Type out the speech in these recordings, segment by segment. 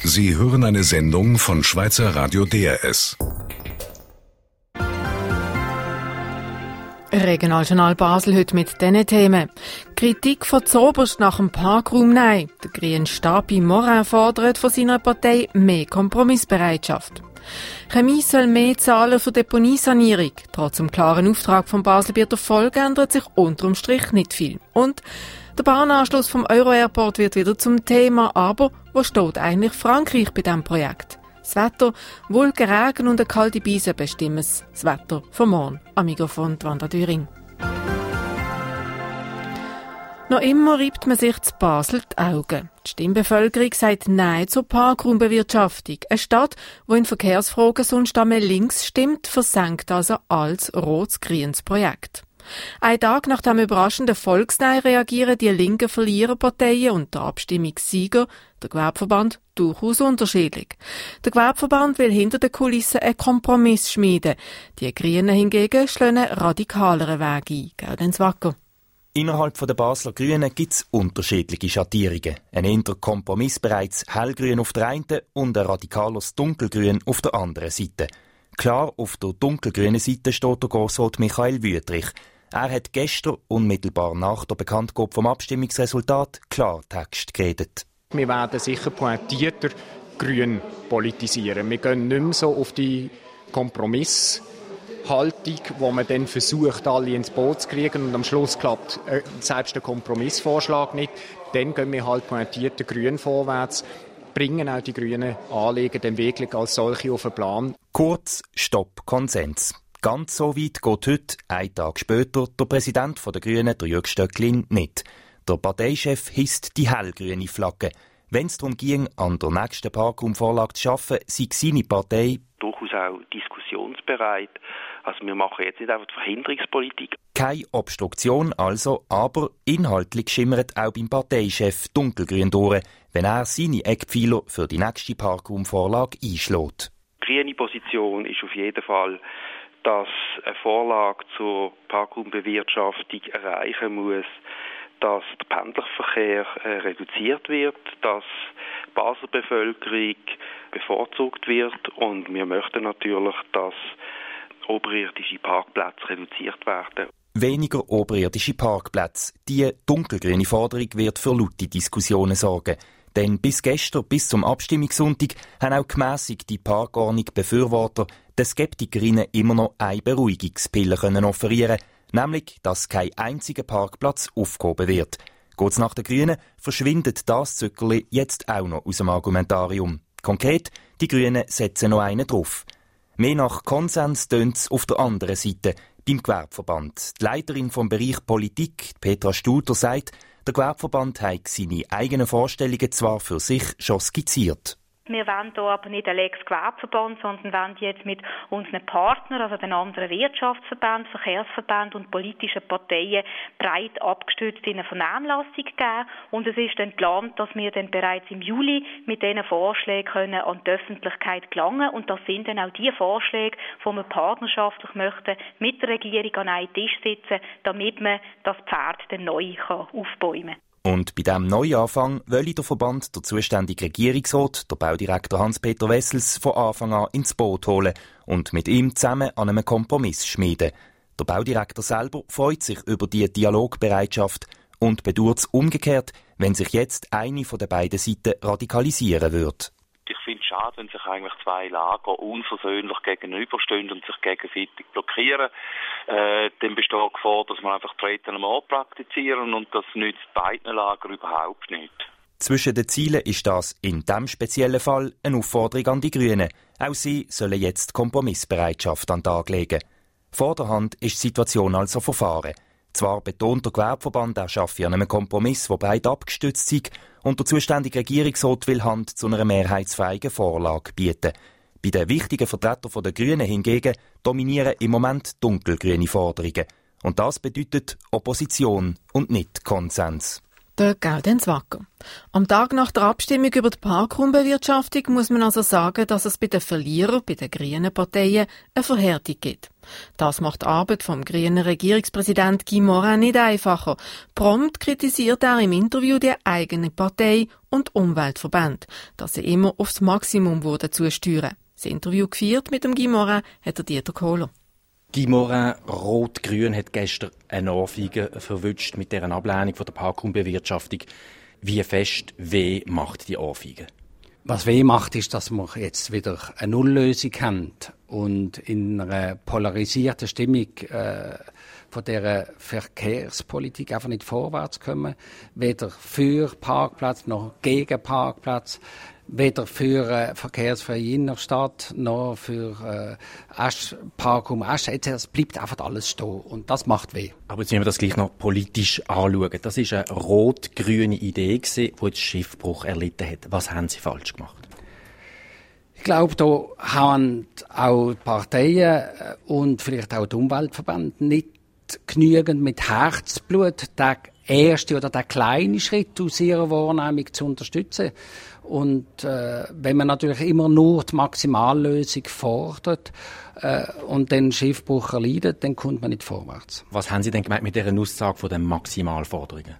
Sie hören eine Sendung von Schweizer Radio DRS. Regionaljournal Basel heute mit diesen Themen. Kritik von Zoberst nach dem Parkraum Nein. Der grüne Stabi Morin fordert von seiner Partei mehr Kompromissbereitschaft. Chemie soll mehr zahlen für Deponiesanierung. Trotz dem klaren Auftrag vom Baselbieter Volk ändert sich unterm Strich nicht viel. Und der Bahnanschluss vom Euro-Airport wird wieder zum Thema. Aber wo steht eigentlich Frankreich bei diesem Projekt? Das Wetter, Wolken, Regen und eine kalte Beise bestimmen das Wetter von morgen. Am Mikrofon Wanda Düring. Noch immer reibt man sich zu Basel die Augen. Die Stimmbevölkerung sagt Nein zur Parkraumbewirtschaftung. Eine Stadt, die in Verkehrsfragen sonst einmal links stimmt, versenkt also als rot-grünes Projekt. Ein Tag nach dem überraschenden Volksnein reagieren die linken Verliererparteien und der Abstimmungssieger, der Gewerbeverband, durchaus unterschiedlich. Der Gewerbeverband will hinter den Kulissen einen Kompromiss schmieden. Die Grünen hingegen schlagen einen radikaleren Weg ein. Gaudenz Wacker. Innerhalb der Basler Grünen gibt es unterschiedliche Schattierungen. Ein eher kompromissbereites Hellgrün auf der einen und ein radikales Dunkelgrün auf der anderen Seite. Klar, auf der dunkelgrünen Seite steht der Grossrat Michael Wüthrich. Er hat gestern, unmittelbar nach der Bekanntgabe vom Abstimmungsresultat, Klartext geredet. Wir werden sicher pointierter grün politisieren. Wir gehen nicht mehr so auf die Kompromisshaltung, wo man dann versucht, alle ins Boot zu kriegen und am Schluss klappt selbst der Kompromissvorschlag nicht. Dann gehen wir halt pointierter grün vorwärts, bringen auch die grünen Anliegen dann wirklich als solche auf den Plan. Kurz, Stopp, Konsens. Ganz so weit geht heute, einen Tag später, der Präsident der Grünen, der Jürg Stöcklin, nicht. Der Parteichef hisst die hellgrüne Flagge. Wenn es darum ging, an der nächsten Parkraumvorlage zu arbeiten, sei seine Partei durchaus auch diskussionsbereit. Also wir machen jetzt nicht einfach die Verhinderungspolitik. Keine Obstruktion also, aber inhaltlich schimmert auch beim Parteichef dunkelgrün durch, wenn er seine Eckpfeiler für die nächste Parkraumvorlage einschlägt. Die grüne Position ist auf jeden Fall, dass eine Vorlage zur Parkraumbewirtschaftung erreichen muss, dass der Pendlerverkehr reduziert wird, dass die Basler Bevölkerung bevorzugt wird und wir möchten natürlich, dass oberirdische Parkplätze reduziert werden. Weniger oberirdische Parkplätze. Die dunkelgrüne Forderung wird für laute Diskussionen sorgen. Denn bis gestern, bis zum Abstimmungssonntag, haben auch gemässigte Parkordnung-Befürworter den Skeptikerinnen immer noch eine Beruhigungspille offerieren können, nämlich, dass kein einziger Parkplatz aufgehoben wird. Geht's nach den Grünen, verschwindet das Zückerli jetzt auch noch aus dem Argumentarium. Konkret, die Grünen setzen noch einen drauf. Mehr nach Konsens tönt's auf der anderen Seite, beim Gewerbeverband. Die Leiterin vom Bereich Politik, Petra Studer, sagt, der Gewerbeverband hat seine eigenen Vorstellungen zwar für sich schon skizziert. Wir wollen hier aber nicht einen Lex Gewerbeverband, sondern wollen jetzt mit unseren Partnern, also den anderen Wirtschaftsverbänden, Verkehrsverbänden und politischen Parteien breit abgestützt in eine Vernehmlassung geben. Und es ist dann geplant, dass wir dann bereits im Juli mit diesen Vorschlägen an die Öffentlichkeit gelangen. Und das sind dann auch die Vorschläge, die wir partnerschaftlich möchten, mit der Regierung an einen Tisch sitzen, damit man das Pferd dann neu aufbäumen kann. Und bei diesem Neuanfang will der Verband der zuständige Regierungsrat, der Baudirektor Hans-Peter Wessels, von Anfang an ins Boot holen und mit ihm zusammen an einem Kompromiss schmieden. Der Baudirektor selber freut sich über die Dialogbereitschaft und bedauert es umgekehrt, wenn sich jetzt eine von den beiden Seiten radikalisieren würde. Ich finde es schade, wenn sich eigentlich zwei Lager unversöhnlich gegenüberstehen und sich gegenseitig blockieren. Dann besteht die Gefahr, dass man einfach Treten am Ort praktizieren und das nützt beiden Lagern überhaupt nicht. Zwischen den Zielen ist das in diesem speziellen Fall eine Aufforderung an die Grünen. Auch sie sollen jetzt Kompromissbereitschaft an den Tag legen. Vorderhand ist die Situation also verfahren. Zwar betont der Gewerbeverband, er schaffe an einem Kompromiss, der breit abgestützt sei, und der zuständige Regierungsrat will Hand zu einer mehrheitsfähigen Vorlage bieten. Bei den wichtigen Vertretern der Grünen hingegen dominieren im Moment dunkelgrüne Forderungen. Und das bedeutet Opposition und nicht Konsens. Der Gaudenz Wacker. Am Tag nach der Abstimmung über die Parkraumbewirtschaftung muss man also sagen, dass es bei den Verlierern, bei den grünen Parteien, eine Verhärtung gibt. Das macht die Arbeit vom grünen Regierungspräsident Guy Morin nicht einfacher. Prompt kritisiert er im Interview die eigene Partei und Umweltverbände, dass sie immer aufs Maximum zusteuern. Das Interview geführt mit dem Guy Morin hat der Dieter Kohler. Guy Morin, Rot-Grün, hat gestern eine Ohrfeige verwünscht mit deren Ablehnung von der Parkraumbewirtschaftung. Wie fest weh macht die Ohrfeige? Was weh macht, ist, dass wir jetzt wieder eine Nulllösung haben und in einer polarisierten Stimmung von dieser Verkehrspolitik einfach nicht vorwärts kommen. Weder für Parkplatz noch gegen Parkplatz. Weder für verkehrsfreie Innerstadt noch für Parkraum Asch. Es bleibt einfach alles stehen und das macht weh. Aber jetzt müssen wir das gleich noch politisch anschauen. Das war eine rot-grüne Idee, die jetzt Schiffbruch erlitten hat. Was haben Sie falsch gemacht? Ich glaube, da haben auch die Parteien und vielleicht auch die Umweltverbände nicht genügend mit Herzblut den ersten oder den kleinen Schritt aus ihrer Wahrnehmung zu unterstützen. Und wenn man natürlich immer nur die Maximallösung fordert und den Schiffbruch erleidet, dann kommt man nicht vorwärts. Was haben Sie denn gemeint mit dieser Aussage von den Maximalforderungen?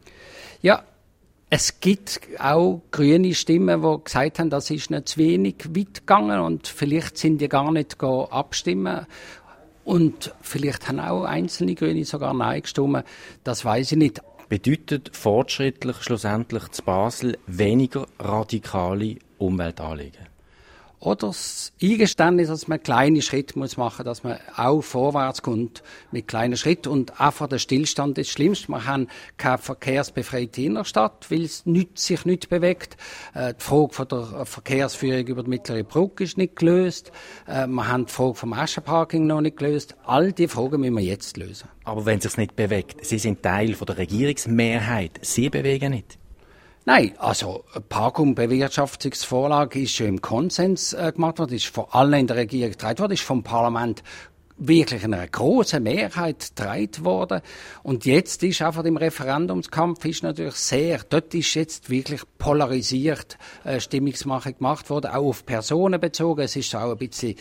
Ja, es gibt auch grüne Stimmen, die gesagt haben, das ist nicht zu wenig weit gegangen und vielleicht sind die gar nicht abstimmen. Und vielleicht haben auch einzelne Grüne sogar Nein gestimmt, das weiss ich nicht. Bedeutet fortschrittlich schlussendlich zu Basel weniger radikale Umweltanliegen? Oder das Eingeständnis, dass man kleine Schritte machen muss, dass man auch vorwärts kommt mit kleinen Schritten. Und einfach der Stillstand ist das Schlimmste. Wir haben keine verkehrsbefreite Innerstadt, weil es sich nicht bewegt. Die Frage von der Verkehrsführung über die Mittlere Brücke ist nicht gelöst. Wir haben die Frage vom Aschenparking noch nicht gelöst. All diese Fragen müssen wir jetzt lösen. Aber wenn es sich nicht bewegt, Sie sind Teil von der Regierungsmehrheit, Sie bewegen nicht? Nein, also Parkraumbewirtschaftungsvorlage ist schon im Konsens gemacht worden, ist von allen in der Regierung getragen worden, ist vom Parlament wirklich in einer grossen Mehrheit getragen worden. Und jetzt ist einfach im Referendumskampf ist natürlich dort ist jetzt wirklich polarisiert Stimmungsmache gemacht worden, auch auf Personen bezogen. Es ist auch ein bisschen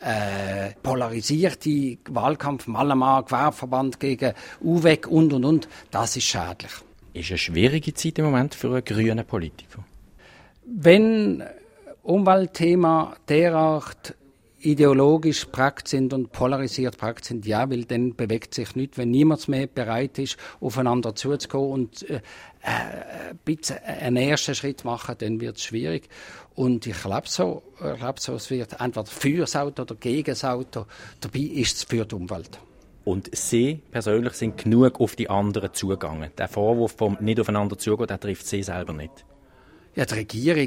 polarisierte Wahlkampf, Malamann, Gewerbeverband gegen UWEG und. Das ist schädlich. Ist eine schwierige Zeit im Moment für einen grünen Politiker? Wenn Umweltthemen derart ideologisch prägt sind und polarisiert prägt sind, ja, weil dann bewegt sich nichts. Wenn niemand mehr bereit ist, aufeinander zuzugehen und ein bisschen einen ersten Schritt machen, dann wird es schwierig. Und ich glaube so, es wird entweder für das Auto oder gegen das Auto. Dabei ist es für die Umwelt. Und Sie persönlich sind genug auf die anderen zugegangen. Der Vorwurf vom nicht aufeinander zugehen, der trifft Sie selber nicht. Ja, die Regierung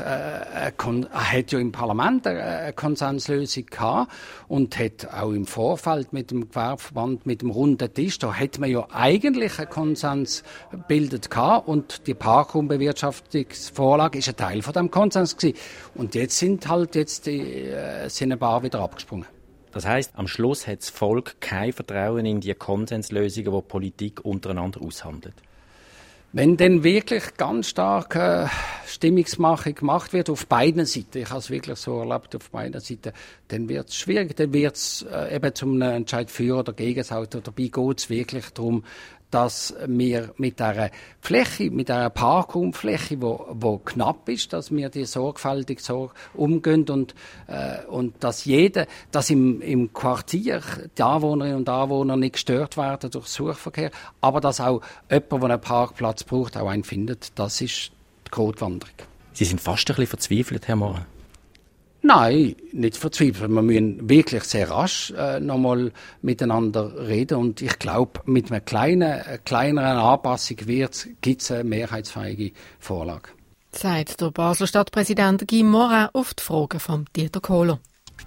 hat ja im Parlament eine Konsenslösung gehabt und hat auch im Vorfeld mit dem Gewerbeverband, mit dem runden Tisch, da hat man ja eigentlich einen Konsens gebildet gehabt und die Parkraumbewirtschaftungsvorlage ist ein Teil von dem Konsens gewesen. Und jetzt sind ein paar wieder abgesprungen. Das heisst, am Schluss hat das Volk kein Vertrauen in die Konsenslösungen, die Politik untereinander aushandelt. Wenn dann wirklich ganz stark Stimmungsmache gemacht wird, auf beiden Seiten, ich habe es wirklich so erlebt, auf beiden Seiten, dann wird es schwierig, dann wird es eben zum Entscheid für oder gegen das Auto. Dabei geht es wirklich darum, dass wir mit dieser Fläche, mit dieser Parkraumfläche, wo knapp ist, dass wir die sorgfältig so umgehen und dass im Quartier die Anwohnerinnen und Anwohner nicht gestört werden durch Suchverkehr, aber dass auch jemand, der einen Parkplatz braucht, auch einen findet. Das ist die Gratwanderung. Sie sind fast ein bisschen verzweifelt, Herr Morin. Nein, nicht verzweifelt. Wir müssen wirklich sehr rasch nochmal miteinander reden. Und ich glaube, mit einer kleineren Anpassung gibt es eine mehrheitsfähige Vorlage. Sagt der Basler Stadtpräsident Guy Morin auf die Fragen von Dieter Kohler.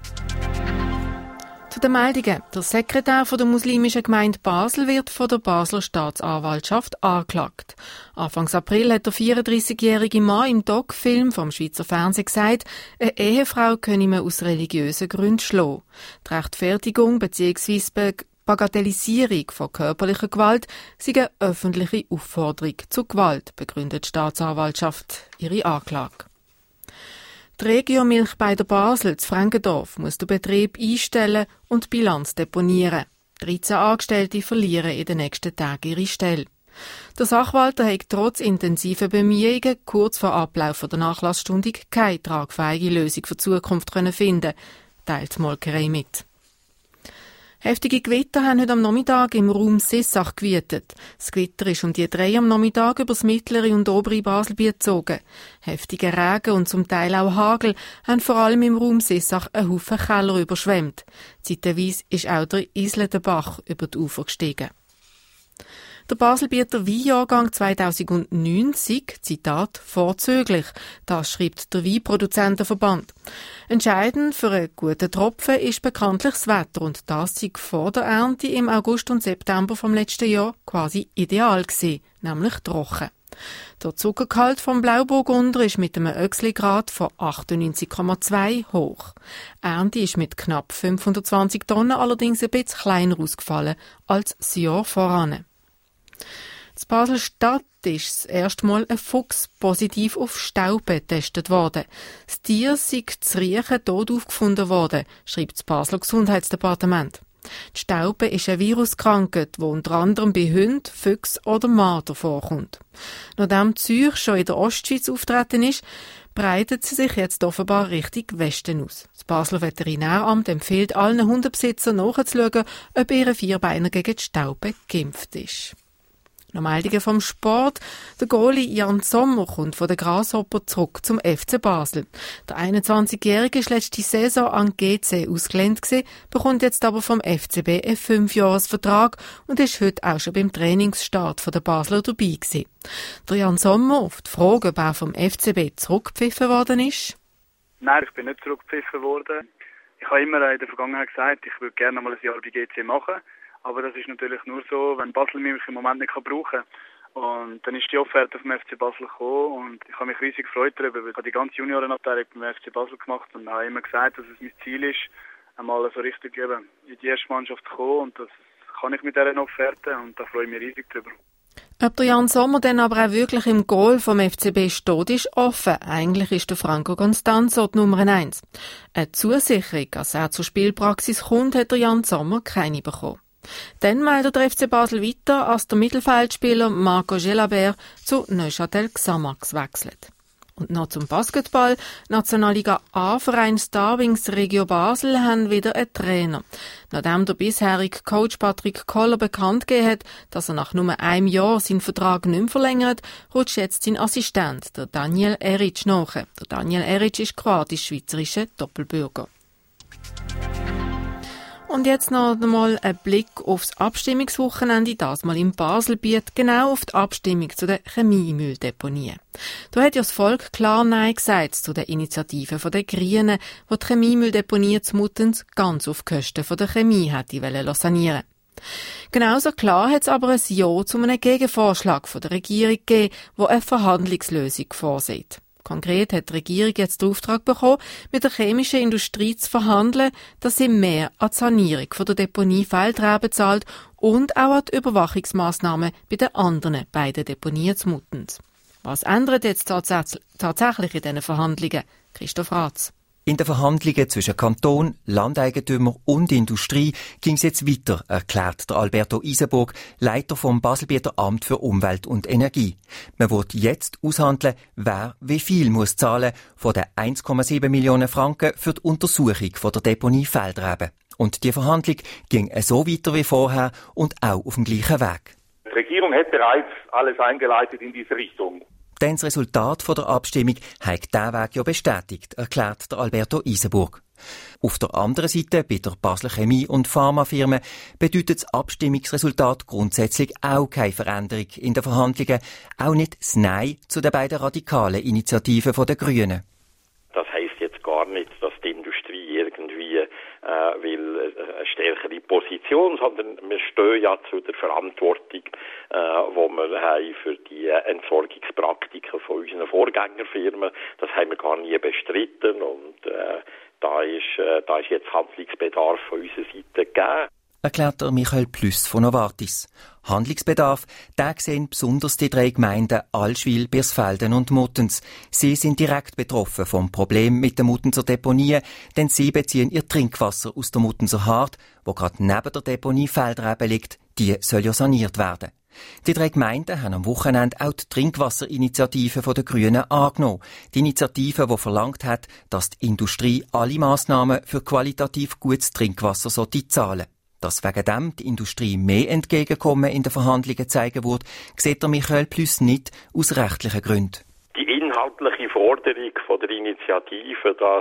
Zu den Meldungen. Der Sekretär der muslimischen Gemeinde Basel wird von der Basler Staatsanwaltschaft angeklagt. Anfang April hat der 34-jährige Mann im Doc-Film vom Schweizer Fernsehen gesagt, eine Ehefrau könne man aus religiösen Gründen schlagen. Die Rechtfertigung bzw. Bagatellisierung von körperlicher Gewalt sei eine öffentliche Aufforderung zur Gewalt, begründet die Staatsanwaltschaft ihre Anklage. Die Regiomilch bei der Basel zu Frankendorf muss den Betrieb einstellen und Bilanz deponieren. 13 Angestellte verlieren in den nächsten Tagen ihre Stelle. Der Sachwalter hat trotz intensiver Bemühungen kurz vor Ablauf der Nachlassstunde keine tragfähige Lösung für die Zukunft finden, teilt die Molkerei mit. Heftige Gewitter haben heute am Nachmittag im Raum Sissach gewütet. Das Gewitter ist um die 3 am Nachmittag über das mittlere und obere Baselbiet gezogen. Heftige Regen und zum Teil auch Hagel haben vor allem im Raum Sissach einen Haufen Keller überschwemmt. Zeitweise ist auch der Isletenbach über die Ufer gestiegen. Der Baselbieter Weinjahrgang 2009 sei, Zitat, vorzüglich. Das schreibt der Weinproduzentenverband. Entscheidend für einen guten Tropfen ist bekanntlich das Wetter und das sei vor der Ernte im August und September vom letzten Jahr quasi ideal gewesen, nämlich trocken. Der Zuckergehalt vom Blauburgunder ist mit einem Öchsli-Grad von 98,2 hoch. Ernte ist mit knapp 520 Tonnen allerdings ein bisschen kleiner ausgefallen als das Jahr voran. In Basel-Stadt ist das erste Mal ein Fuchs positiv auf Stauben getestet worden. Das Tier sei zu Riechen tot aufgefunden worden, schreibt das Basler Gesundheitsdepartement. Die Staube ist eine Viruskrankheit, die unter anderem bei Hunden, Füchsen oder Marder vorkommt. Nachdem Zürich schon in der Ostschweiz auftreten ist, breitet sie sich jetzt offenbar Richtung Westen aus. Das Basler Veterinäramt empfiehlt allen Hundebesitzern nachzuschauen, ob ihr Vierbeiner gegen die Staube geimpft ist. Noch Meldungen vom Sport. Der Goalie Jan Sommer kommt von der Grasshopper zurück zum FC Basel. Der 21-Jährige ist letzte Saison an GC ausgelehnt gewesen, bekommt jetzt aber vom FCB einen 5-Jahres-Vertrag und ist heute auch schon beim Trainingsstart der Basler dabei gewesen. Der Jan Sommer auf die Frage, ob er vom FCB zurückgepfiffen worden ist. Nein, ich bin nicht zurückgepfiffen worden. Ich habe immer in der Vergangenheit gesagt, ich würde gerne mal ein Jahr bei GC machen. Aber das ist natürlich nur so, wenn Basel mich im Moment nicht brauchen kann. Und dann ist die Offerte vom FC Basel gekommen und ich habe mich riesig gefreut darüber, weil ich habe die ganze Juniorenabteilung beim FC Basel gemacht und habe immer gesagt, dass es mein Ziel ist, einmal so richtig in die erste Mannschaft zu kommen und das kann ich mit dieser Offerte und da freue ich mich riesig drüber. Ob der Jan Sommer dann aber auch wirklich im Goal vom FCB steht, ist offen. Eigentlich ist der Franco Constanzo die Nummer 1. Eine Zusicherung, dass er zur Spielpraxis kommt, hat der Jan Sommer keine bekommen. Dann meldet der FC Basel weiter, als der Mittelfeldspieler Marco Gelabert zu Neuchâtel Xamax wechselt. Und noch zum Basketball. Nationalliga A-Verein Starwings Regio Basel haben wieder einen Trainer. Nachdem der bisherige Coach Patrick Koller bekannt gegeben hat, dass er nach nur einem Jahr seinen Vertrag nicht mehr verlängert, rutscht jetzt sein Assistent, der Daniel Eric, nach. Der Daniel Eric ist kroatisch-schweizerischer Doppelbürger. Und jetzt noch einmal ein Blick aufs Abstimmungswochenende, das mal im Baselbiet, genau auf die Abstimmung zu den Chemiemülldeponien. Da hat ja das Volk klar Nein gesagt zu den Initiativen der Grünen, die die Chemiemülldeponie zu Muttens ganz auf Kosten der Chemie hätte sanieren. Genauso klar hat es aber ein Ja zu einem Gegenvorschlag von der Regierung gegeben, der eine Verhandlungslösung vorsieht. Konkret hat die Regierung jetzt den Auftrag bekommen, mit der chemischen Industrie zu verhandeln, dass sie mehr an die Sanierung von der Deponie Feldreben zahlt und auch an die Überwachungsmaßnahmen bei den anderen beiden Deponien zu Muttens. Was ändert jetzt tatsächlich in diesen Verhandlungen? Christoph Ratz. In den Verhandlungen zwischen Kanton, Landeigentümer und Industrie ging es jetzt weiter, erklärt der Alberto Isenburg, Leiter vom Baselbieter Amt für Umwelt und Energie. Man wird jetzt aushandeln, wer wie viel muss zahlen von den 1,7 Millionen Franken für die Untersuchung von der Deponie Feldreben. Und die Verhandlung ging so weiter wie vorher und auch auf dem gleichen Weg. Die Regierung hat bereits alles eingeleitet in diese Richtung. Denn das Resultat von der Abstimmung hat diesen Weg ja bestätigt, erklärt der Alberto Isenburg. Auf der anderen Seite, bei der Basler Chemie- und Pharmafirmen, bedeutet das Abstimmungsresultat grundsätzlich auch keine Veränderung in den Verhandlungen, auch nicht das Nein zu den beiden radikalen Initiativen der Grünen. Das heisst jetzt gar nicht, dass die Industrie irgendwie will eine stärkere Position, sondern wir stehen ja zu der Verantwortung, wo wir haben für die Entsorgungspraktiken von unseren Vorgängerfirmen. Das haben wir gar nie bestritten und da ist jetzt Handlungsbedarf von unserer Seite gegeben. erklärt Michael Plüss von Novartis. Handlungsbedarf, den sehen besonders die 3 Gemeinden Allschwil, Birsfelden und Muttenz. Sie sind direkt betroffen vom Problem mit den Muttenzer Deponien, denn sie beziehen ihr Trinkwasser aus der Muttenzer Hart, wo gerade neben der Deponie Feldreben liegt. Die soll ja saniert werden. Die 3 Gemeinden haben am Wochenende auch die Trinkwasserinitiative der Grünen angenommen. Die Initiative, die verlangt hat, dass die Industrie alle Massnahmen für qualitativ gutes Trinkwasser zahlen sollte. Dass wegen dem die Industrie mehr Entgegenkommen in den Verhandlungen zeigen wird, sieht der Michael Plüss nicht aus rechtlichen Gründen. Die inhaltliche Forderung von der Initiative, dass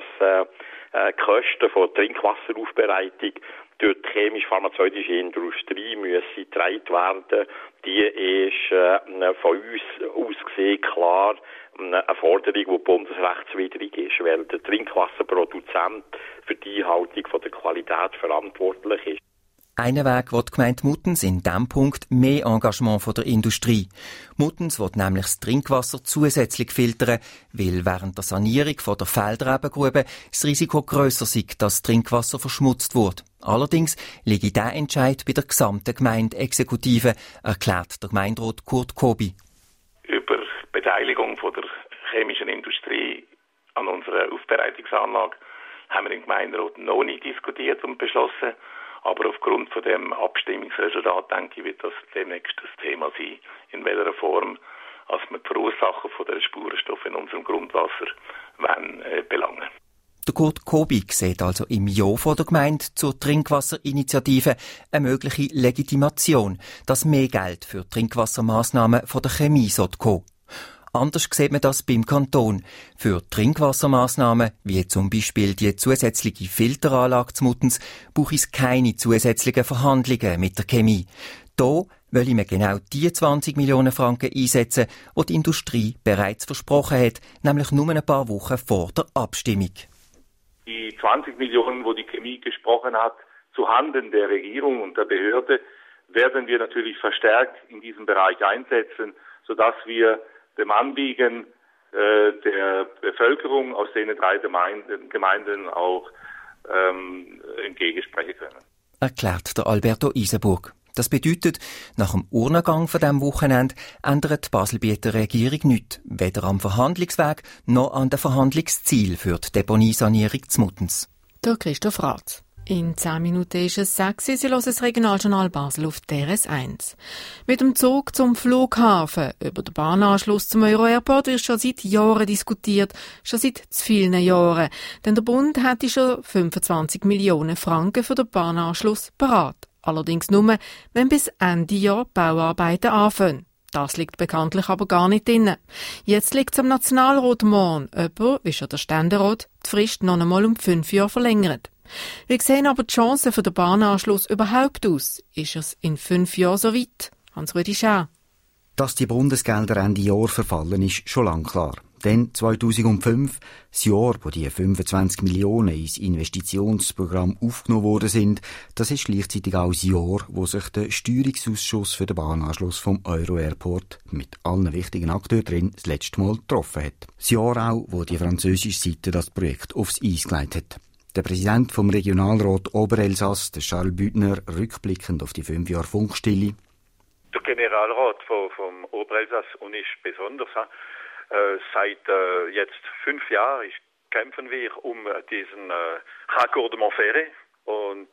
die Kosten von Trinkwasseraufbereitung durch die chemisch-pharmazeutische Industrie müssen getragen werden, die ist von uns aus gesehen klar eine Forderung, die bundesrechtswidrig ist, weil der Trinkwasserproduzent für die Einhaltung von der Qualität verantwortlich ist. Einen Weg will die Gemeinde Muttenz in diesem Punkt mehr Engagement von der Industrie. Muttenz will nämlich das Trinkwasser zusätzlich filtern, weil während der Sanierung von der Feldrebengrube das Risiko grösser sei, dass das Trinkwasser verschmutzt wird. Allerdings liege dieser Entscheid bei der gesamten Gemeindeexekutive, erklärt der Gemeinderat Kurt Kobi. Über die Beteiligung von der chemischen Industrie an unserer Aufbereitungsanlage haben wir im Gemeinderat noch nicht diskutiert und beschlossen. Aber aufgrund von dem Abstimmungsresultat, denke ich, wird das demnächst das Thema sein, in welcher Form als wir die Verursacher von der Spurenstoffe in unserem Grundwasser belangen. Der Kurt Kobi sieht also im Ja von der Gemeinde zur Trinkwasserinitiative eine mögliche Legitimation, dass mehr Geld für Trinkwassermaßnahmen von der Chemie kommen. Anders sieht man das beim Kanton. Für Trinkwassermaßnahmen, wie zum Beispiel die zusätzliche Filteranlage zu Muttenz, braucht es keine zusätzlichen Verhandlungen mit der Chemie. Da will man genau die 20 Millionen Franken einsetzen, die die Industrie bereits versprochen hat, nämlich nur ein paar Wochen vor der Abstimmung. Die 20 Millionen, wo die Chemie gesprochen hat, zuhanden der Regierung und der Behörde, werden wir natürlich verstärkt in diesem Bereich einsetzen, sodass wir dem Anliegen der Bevölkerung aus den 3 Gemeinden auch entgegensprechen können. Erklärt der Alberto Isenburg. Das bedeutet, nach dem Urnengang von diesem Wochenende ändert die Baselbieter Regierung nichts, weder am Verhandlungsweg noch an den Verhandlungsziel für die Deponiesanierung zu Muttenz. Der Christoph Rath. In 10 Minuten ist es 6. Sie hören das Regionaljournal Basel auf DRS1. Mit dem Zug zum Flughafen über den Bahnanschluss zum Euro-Airport wird schon seit Jahren diskutiert, schon seit zu vielen Jahren. Denn der Bund hätte schon 25 Millionen Franken für den Bahnanschluss parat. Allerdings nur, wenn bis Ende Jahr Bauarbeiten anfangen. Das liegt bekanntlich aber gar nicht drin. Jetzt liegt es am Nationalrat morgen, jemand, wie schon der Ständerat, die Frist noch einmal um 5 Jahre verlängert. Wie sehen aber die Chancen für den Bahnanschluss überhaupt aus? Ist es in 5 Jahren so weit? Hans-Rudi Schär. Dass die Bundesgelder Ende Jahr verfallen, ist schon lang klar. Denn 2005, das Jahr, wo die 25 Millionen ins Investitionsprogramm aufgenommen worden sind, das ist gleichzeitig auch das Jahr, wo sich der Steuerungsausschuss für den Bahnanschluss vom Euro-Airport mit allen wichtigen Akteuren drin das letzte Mal getroffen hat. Das Jahr auch, wo die französische Seite das Projekt aufs Eis gelegt hat. Der Präsident vom Regionalrat Oberelsass, der Charles Büttner, rückblickend auf die 5 Jahre Funkstille. Der Generalrat vom Oberelsass und ich besonders, seit jetzt 5 Jahren kämpfen wir um diesen Raccordement ferré und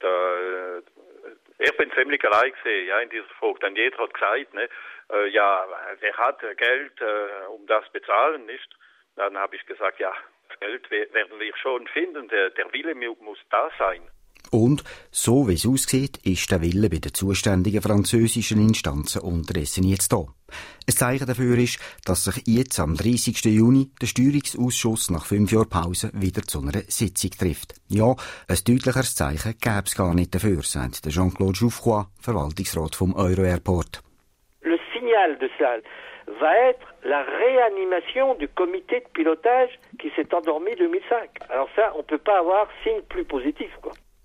ich bin ziemlich allein gesehen, ja, in dieser Frage. Denn jeder hat gesagt, ne, ja, wer hat Geld, um das bezahlen, nicht? Dann habe ich gesagt, ja, das Geld werden wir schon finden, der Wille muss da sein. Und, so wie es aussieht, ist der Wille bei den zuständigen französischen Instanzen unterdessen jetzt da. Ein Zeichen dafür ist, dass sich jetzt am 30. Juni der Steuerungsausschuss nach 5 Jahren Pause wieder zu einer Sitzung trifft. Ja, ein deutlicheres Zeichen gäbe es gar nicht dafür, sagt Jean-Claude Jouffroy, Verwaltungsrat vom Euro-Airport. Le signal de ça va être la réanimation du comité de pilotage qui s'est endormi 2005. Alors ça, on peut pas avoir signe plus positif, quoi.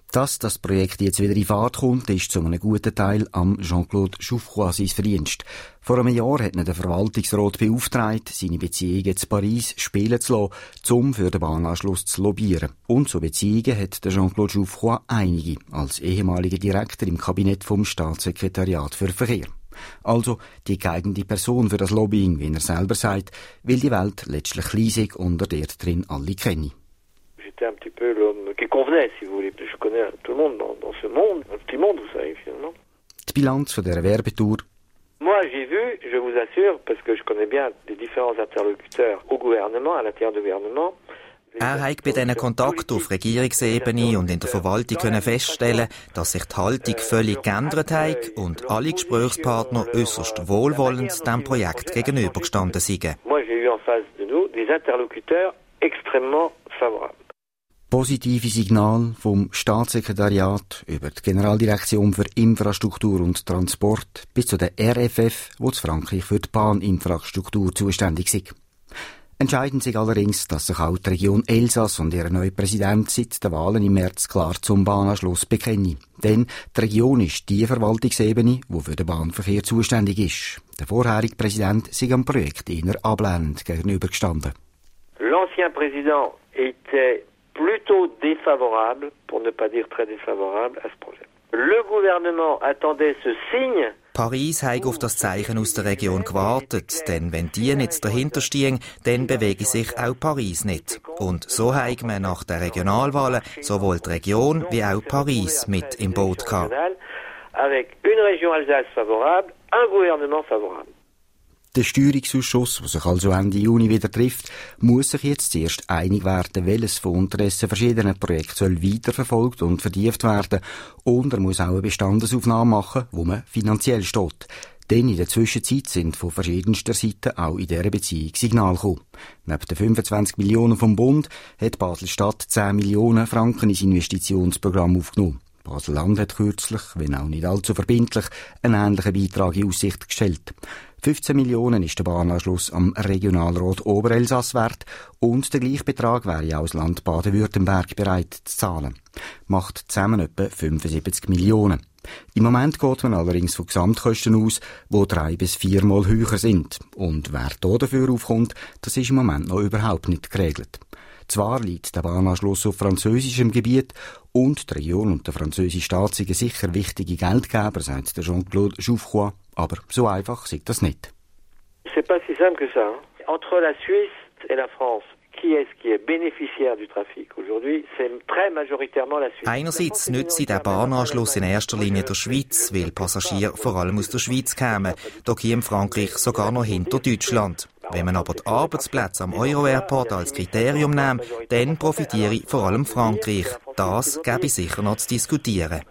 Dass das Projekt jetzt wieder in Fahrt kommt, ist zu einem guten Teil am Jean-Claude Jouffroy sein Verdienst. Vor einem Jahr hat ihn der Verwaltungsrat beauftragt, seine Beziehungen zu Paris spielen zu lassen, um für den Bahnanschluss zu lobbyieren. Und so Beziehungen hat der Jean-Claude Jouffroy einige, als ehemaliger Direktor im Kabinett vom Staatssekretariat für Verkehr. Also die geeignete Person für das Lobbying, wie er selber sagt, weil die Welt letztlich klein ist und er dort drin alle kenne. J'étais un petit peu l'homme qui convenait, si vous voulez. Je connais tout le monde dans ce monde, un petit monde, vous savez, finalement. Die Bilanz von dieser Werbetour. Moi, j'ai vu, je vous assure, parce que je connais bien les différents interlocuteurs au gouvernement, à l'intérieur du gouvernement. Er hat bei diesen Kontakten auf Regierungsebene und in der Verwaltung können feststellen, dass sich die Haltung völlig geändert hat und alle Gesprächspartner äußerst wohlwollend dem Projekt gegenübergestanden sind. Moi, j'ai eu en face de nous des interlocuteurs extrêmement favorables. Positive Signal vom Staatssekretariat über die Generaldirektion für Infrastruktur und Transport bis zu der RFF, wo zu Frankreich für die Bahninfrastruktur zuständig ist. Entscheidend ist allerdings, dass sich auch die Region Elsass und ihr neuer Präsident seit den Wahlen im März klar zum Bahnanschluss bekennen. Denn die Region ist die Verwaltungsebene, die für den Bahnverkehr zuständig ist. Der vorherige Präsident sei am Projekt eher ablehnend gegenübergestanden. L'ancien président était plutôt défavorable, pour ne pas dire très défavorable, à ce projet. Le gouvernement attendait ce signe. Paris hat auf das Zeichen aus der Region gewartet, denn wenn die nicht dahinter stehen, dann bewege sich auch Paris nicht. Und so hat man nach den Regionalwahlen sowohl die Region wie auch Paris mit im Boot gehabt. Avec une région Alsace favorable, un gouvernement favorable. Der Steuerungsausschuss, der sich also Ende Juni wieder trifft, muss sich jetzt zuerst einig werden, welches von Interessen verschiedener Projekte soll weiterverfolgt und vertieft werden. Und er muss auch eine Bestandesaufnahme machen, wo man finanziell steht. Denn in der Zwischenzeit sind von verschiedenster Seiten auch in dieser Beziehung Signale gekommen. Neben den 25 Millionen vom Bund hat Basel-Stadt 10 Millionen Franken ins Investitionsprogramm aufgenommen. Basel-Land hat kürzlich, wenn auch nicht allzu verbindlich, einen ähnlichen Beitrag in Aussicht gestellt. 15 Millionen ist der Bahnanschluss am Regionalrat Oberelsass wert und der gleiche Betrag wäre auch das Land Baden-Württemberg bereit zu zahlen. Macht zusammen etwa 75 Millionen. Im Moment geht man allerdings von Gesamtkosten aus, die 3 bis 4 Mal höher sind. Und wer hier dafür aufkommt, das ist im Moment noch überhaupt nicht geregelt. Zwar liegt der Bahnanschluss auf französischem Gebiet und die Region und der französische Staat sind sicher wichtige Geldgeber, sagt der Jean-Claude Jouffroy, aber so einfach ist das nicht. C'est pas si simple que ça. Entre la Suisse et la France, qui est bénéficiaire du trafic aujourd'hui? C'est très majoritairement la Suisse. Einerseits nützt der Bahnanschluss in erster Linie der Schweiz, weil Passagiere vor allem aus der Schweiz kämen. Da käme Frankreich sogar noch hinter Deutschland. Wenn man aber die Arbeitsplätze am Euro-Airport als Kriterium nimmt, dann profitiere vor allem Frankreich. Das gäbe sicher noch zu diskutieren.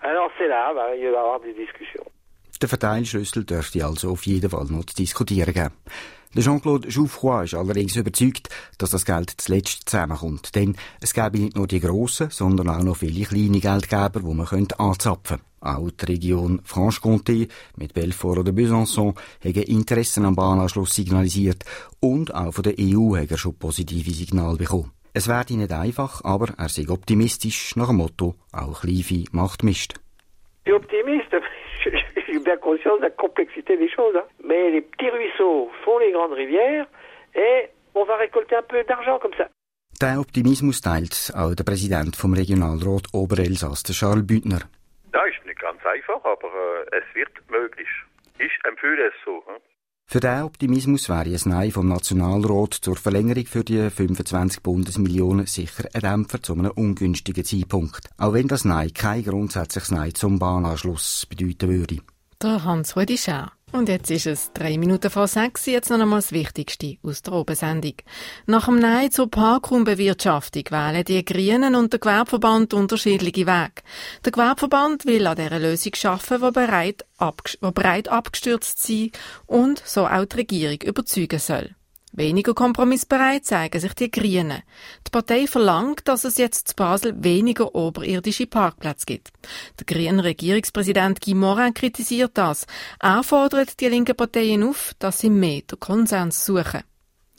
Der Verteilschlüssel dürfte also auf jeden Fall noch zu diskutieren geben. Der Jean-Claude Jouffroy ist allerdings überzeugt, dass das Geld zuletzt zusammenkommt. Denn es gäbe nicht nur die grossen, sondern auch noch viele kleine Geldgeber, die man anzapfen könnte. Auch die Region Franche-Comté mit Belfort oder Besançon haben Interessen am Bahnanschluss signalisiert und auch von der EU hat er schon positive Signale bekommen. Es werde nicht einfach, aber er sei optimistisch nach dem Motto, auch Kleine macht Mist. Je suis optimiste, je suis bien conscient de la complexité des choses. Mais les petits ruisseaux font les grandes rivières et on va récolter un peu d'argent comme ça. Der Optimismus teilt auch der Präsident vom Regionalrat Oberelsass, der Charles Büttner. Ja, ist nicht ganz einfach, aber es wird möglich. Ich empfehle es so. Für diesen Optimismus wäre ein Nein vom Nationalrat zur Verlängerung für die 25 Bundesmillionen sicher ein Dämpfer zu einem ungünstigen Zeitpunkt. Auch wenn das Nein kein grundsätzliches Nein zum Bahnanschluss bedeuten würde. Der Hans-Rudi Schär. Und jetzt ist es 3 Minuten vor 6, jetzt noch einmal das Wichtigste aus der Obersendung. Nach dem Nein zur Parkraumbewirtschaftung wählen die Grünen und der Gewerbeverband unterschiedliche Wege. Der Gewerbeverband will an dieser Lösung arbeiten, die breit abgestürzt sein und so auch die Regierung überzeugen soll. Weniger kompromissbereit zeigen sich die Grünen. Die Partei verlangt, dass es jetzt in Basel weniger oberirdische Parkplätze gibt. Der grüne Regierungspräsident Guy Morin kritisiert das. Er fordert die linken Parteien auf, dass sie mehr den Konsens suchen.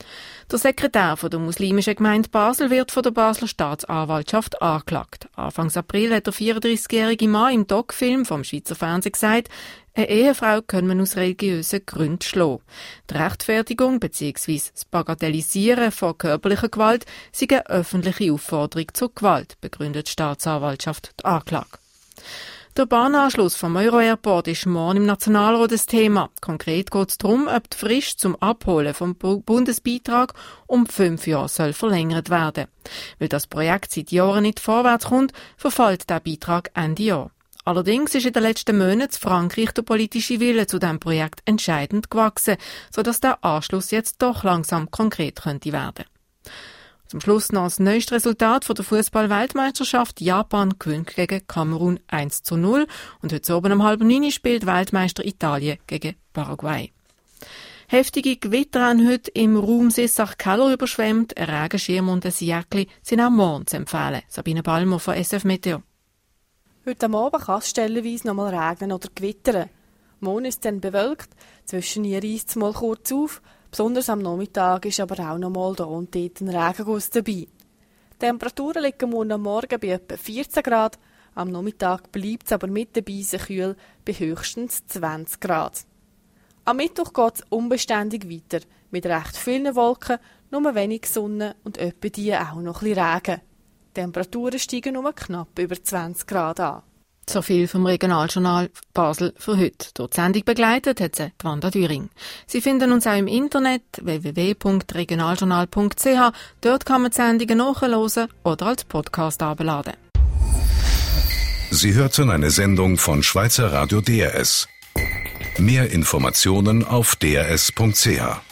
Der Sekretär der muslimischen Gemeinde Basel wird von der Basler Staatsanwaltschaft angeklagt. Anfang April hat der 34-jährige Mann im Doc-Film vom Schweizer Fernsehen gesagt, eine Ehefrau kann man aus religiösen Gründen schlagen. Die Rechtfertigung bzw. das Bagatellisieren von körperlicher Gewalt sei eine öffentliche Aufforderung zur Gewalt, begründet die Staatsanwaltschaft die Anklage. Der Bahnanschluss vom Euro-Airport ist morgen im Nationalrat das Thema. Konkret geht es darum, ob die Frist zum Abholen vom Bundesbeitrag um 5 Jahre soll verlängert werden. Weil das Projekt seit Jahren nicht vorwärts kommt, verfällt der Beitrag Ende Jahr. Allerdings ist in den letzten Monaten in Frankreich der politische Wille zu diesem Projekt entscheidend gewachsen, sodass der Anschluss jetzt doch langsam konkret könnte werden. Zum Schluss noch das neueste Resultat von der Fußball-Weltmeisterschaft. Japan gewinnt gegen Kamerun 1:0 und heute oben um 8:30 spielt Weltmeister Italien gegen Paraguay. Heftige Gewitter haben heute im Raum Sissach-Keller überschwemmt. Ein Regenschirm und ein Jäckli sind auch morgen zu empfehlen. Sabine Balmer von SF Meteo. Heute am Abend kann es stellenweise noch mal regnen oder gewittern. Morgen ist es dann bewölkt, zwischen ihr reisst es mal kurz auf. Besonders am Nachmittag ist aber auch noch mal da und dort ein Regenguss dabei. Die Temperaturen liegen morgen am Morgen bei etwa 14 Grad, am Nachmittag bleibt es aber mit dabei sehr kühl bei höchstens 20 Grad. Am Mittwoch geht es unbeständig weiter, mit recht vielen Wolken, nur wenig Sonne und etwa die auch noch ein bisschen Regen. Die Temperaturen steigen nur knapp über 20 Grad an. So viel vom Regionaljournal Basel für heute. Durch die Sendung begleitet hat sie Wanda Düring. Sie finden uns auch im Internet www.regionaljournal.ch. Dort kann man die Sendungen nachhören oder als Podcast herunterladen. Sie hörten eine Sendung von Schweizer Radio DRS. Mehr Informationen auf drs.ch.